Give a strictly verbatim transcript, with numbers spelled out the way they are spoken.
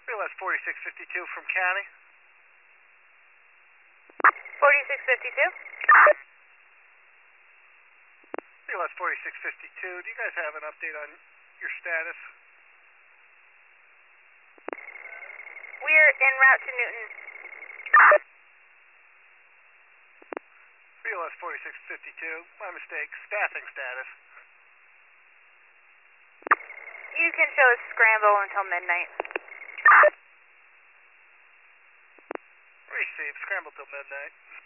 Realize forty-six fifty-two from county. forty-six fifty-two. Realize forty-six fifty-two. Do you guys have an update on your status? We're en route to Newton. Realize forty-six fifty-two. My mistake. Staffing status. You can show us scramble until midnight. Receive. Scramble till midnight.